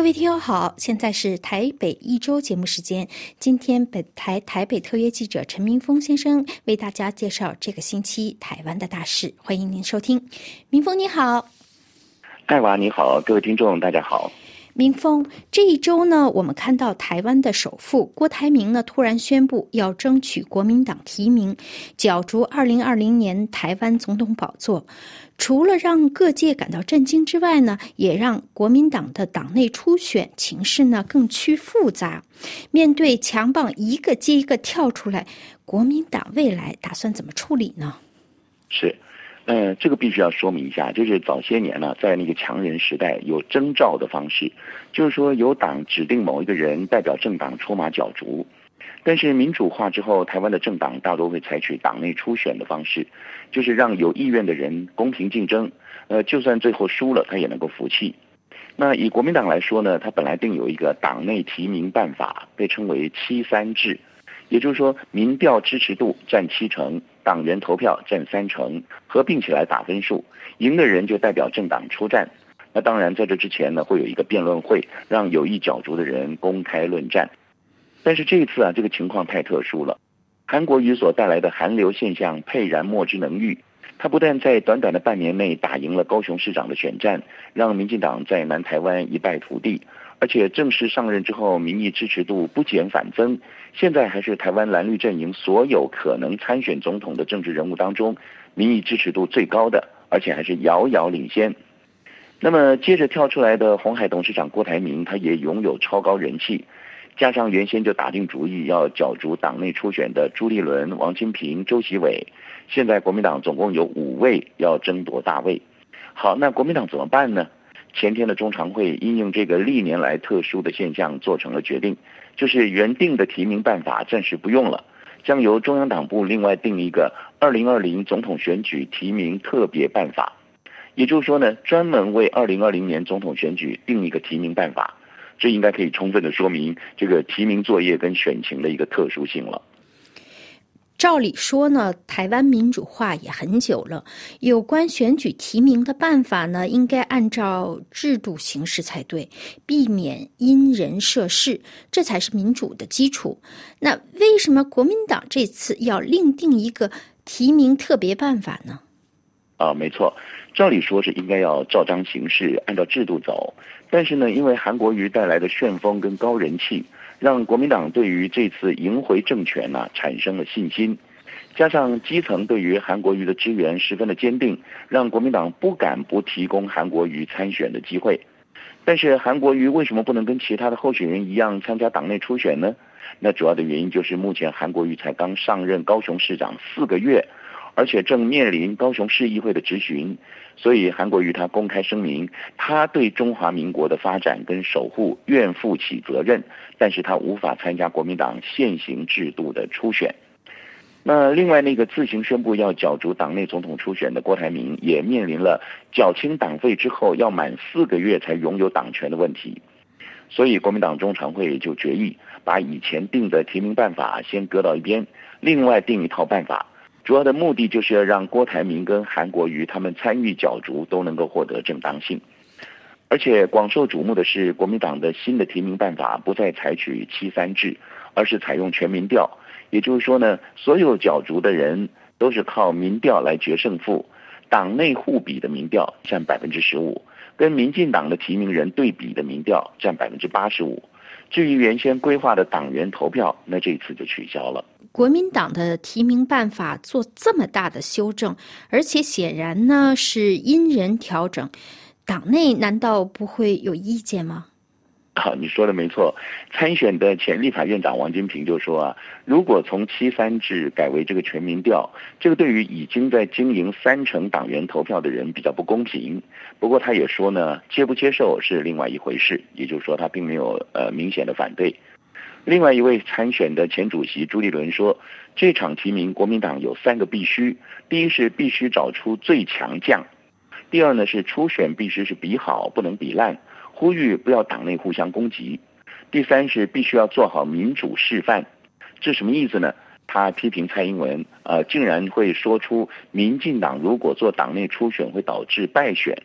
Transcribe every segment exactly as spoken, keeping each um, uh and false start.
各位听友好，现在是台北一周节目时间。今天本台台北特约记者陈明峰先生为大家介绍这个星期台湾的大事，欢迎您收听。明峰你好。 艾娃你好，各位听众大家好。 明峰，这一周呢，我们看到台湾的首富郭台铭呢突然宣布要争取国民党提名，角逐二零二零年台湾总统宝座。除了让各界感到震惊之外呢，也让国民党的党内初选情势呢更趋复杂。面对强棒一个接一个跳出来，国民党未来打算怎么处理呢？ 是。呃，这个必须要说明一下，就是早些年呢，在那个强人时代有征召的方式，就是说由党指定某一个人代表政党出马角逐。但是民主化之后，台湾的政党大多会采取党内初选的方式，就是让有意愿的人公平竞争，呃，就算最后输了，他也能够服气。那以国民党来说呢，它本来定有一个党内提名办法，被称为七三制。也就是说，民调支持度占七成，党员投票占三成，合并起来打分数，赢的人就代表政党出战。那当然，在这之前呢，会有一个辩论会，让有意角逐的人公开论战。但是这一次啊，这个情况太特殊了，韩国瑜所带来的韩流现象沛然莫之能御。他不但在短短的半年内打赢了高雄市长的选战，让民进党在南台湾一败涂地，而且正式上任之后，民意支持度不减反增，现在还是台湾蓝绿阵营所有可能参选总统的政治人物当中，民意支持度最高的，而且还是遥遥领先。那么接着跳出来的鸿海董事长郭台铭，他也拥有超高人气，加上原先就打定主意要角逐党内初选的朱立伦、王金平、周习伟，现在国民党总共有五位要争夺大位。好，那国民党怎么办呢？前天的中常会因应这个历年来特殊的现象做成了决定，就是原定的提名办法暂时不用了，将由中央党部另外定一个二零二零总统选举提名特别办法。也就是说呢，专门为二零二零年总统选举定一个提名办法，这应该可以充分的说明这个提名作业跟选情的一个特殊性了。 照理说呢，台湾民主化也很久了，有关选举提名的办法呢，应该按照制度行事才对，避免因人设事，这才是民主的基础。那为什么国民党这次要另定一个提名特别办法呢？ 啊，没错，照理说是应该要照章行事，按照制度走。但是呢，因为韩国瑜带来的旋风跟高人气，让国民党对于这次赢回政权呢、啊、产生了信心，加上基层对于韩国瑜的支援十分的坚定，让国民党不敢不提供韩国瑜参选的机会。但是韩国瑜为什么不能跟其他的候选人一样参加党内初选呢？那主要的原因就是目前韩国瑜才刚上任高雄市长四个月，而且正面临高雄市议会的质询，所以韩国瑜他公开声明，他对中华民国的发展跟守护愿负起责任，但是他无法参加国民党现行制度的初选。那另外那个自行宣布要角逐党内总统初选的郭台铭，也面临了缴清党费之后要满四个月才拥有党权的问题。所以国民党中常会就决议把以前定的提名办法先搁到一边，另外定一套办法，主要的目的就是要让郭台铭跟韩国瑜他们参与角逐都能够获得正当性。而且广受瞩目的是，国民党的新的提名办法不再采取七三制，而是采用全民调。也就是说呢，所有角逐的人都是靠民调来决胜负，党内互比的民调占百分之十五，跟民进党的提名人对比的民调占百分之八十五。至于原先规划的党员投票，那这次就取消了。 国民党的提名办法做这么大的修正，而且显然呢是因人调整，党内难道不会有意见吗？ 好，你说的没错。参选的前立法院长王金平就说啊，如果从七三制改为这个全民调，这个对于已经在经营三成党员投票的人比较不公平。不过他也说呢，接不接受是另外一回事，也就是说他并没有呃明显的反对。另外一位参选的前主席朱立伦说，这场提名国民党有三个必须：第一是必须找出最强将；第二呢是初选必须是比好，不能比烂，呼吁不要党内互相攻击；第三是必须要做好民主示范。这什么意思呢？他批评蔡英文，呃，竟然会说出民进党如果做党内初选会导致败选，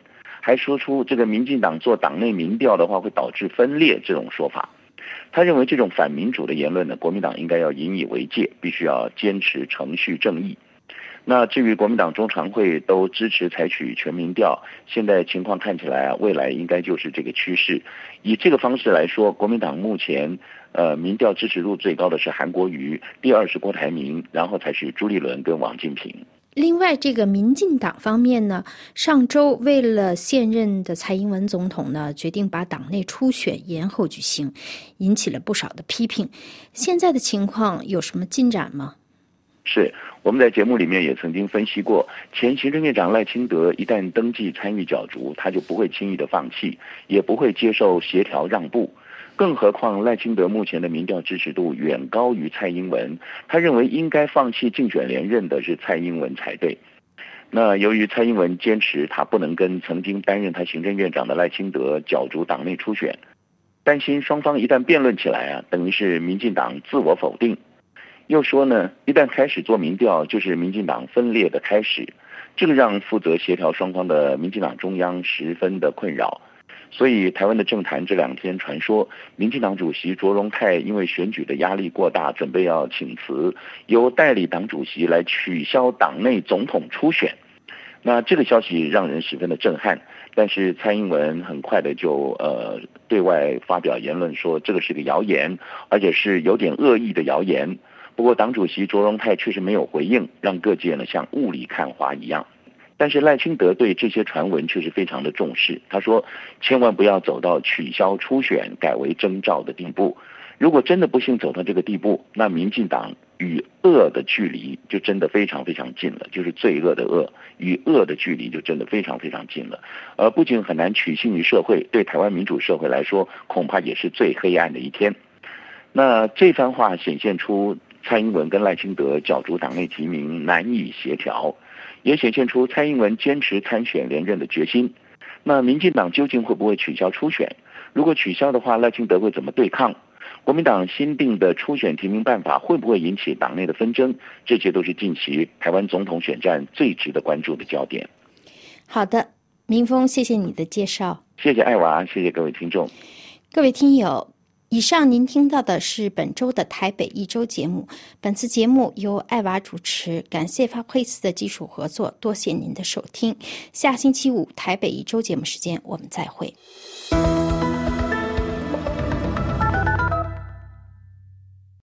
还说出这个民进党做党内民调的话会导致分裂这种说法。他认为这种反民主的言论呢，国民党应该要引以为戒，必须要坚持程序正义。那至于国民党中常会都支持采取全民调，现在情况看起来啊，未来应该就是这个趋势。以这个方式来说，国民党目前呃民调支持度最高的是韩国瑜，第二是郭台铭，然后才是朱立伦跟王金平。 另外，这个民进党方面呢，上周为了现任的蔡英文总统呢，决定把党内初选延后举行，引起了不少的批评。现在的情况有什么进展吗？ 是，我们在节目里面也曾经分析过，前行政院长赖清德一旦登记参与角逐，他就不会轻易的放弃，也不会接受协调让步。更何况赖清德目前的民调支持度远高于蔡英文，他认为应该放弃竞选连任的是蔡英文才对。那由于蔡英文坚持他不能跟曾经担任他行政院长的赖清德角逐党内初选，担心双方一旦辩论起来啊，等于是民进党自我否定。又说呢，一旦开始做民调，就是民进党分裂的开始，这个让负责协调双方的民进党中央十分的困扰。所以台湾的政坛这两天传说，民进党主席卓荣泰因为选举的压力过大，准备要请辞，由代理党主席来取消党内总统初选。那这个消息让人十分的震撼，但是蔡英文很快的就呃对外发表言论说，这个是个谣言，而且是有点恶意的谣言。不过党主席卓荣泰确实没有回应，让各界呢像雾里看花一样。但是赖清德对这些传闻却是非常的重视，他说千万不要走到取消初选改为征召的地步，如果真的不幸走到这个地步，那民进党与恶的距离就真的非常非常近了，就是罪恶的恶与恶的距离就真的非常非常近了，而不仅很难取信于社会，对台湾民主社会来说恐怕也是最黑暗的一天。那这番话显现出蔡英文跟赖清德角逐党内提名难以协调，也显现出蔡英文坚持参选连任的决心。那民进党究竟会不会取消初选？如果取消的话，赖清德会怎么对抗？国民党新定的初选提名办法会不会引起党内的纷争？这些都是近期台湾总统选战最值得关注的焦点。 好的，明峰，谢谢你的介绍。 谢谢艾娃，谢谢各位听众。 各位听友，以上您听到的是本周的台北一周节目。本次节目由艾娃主持，感谢发挥斯的技术合作，多谢您的收听。下星期五台北一周节目时间，我们再会。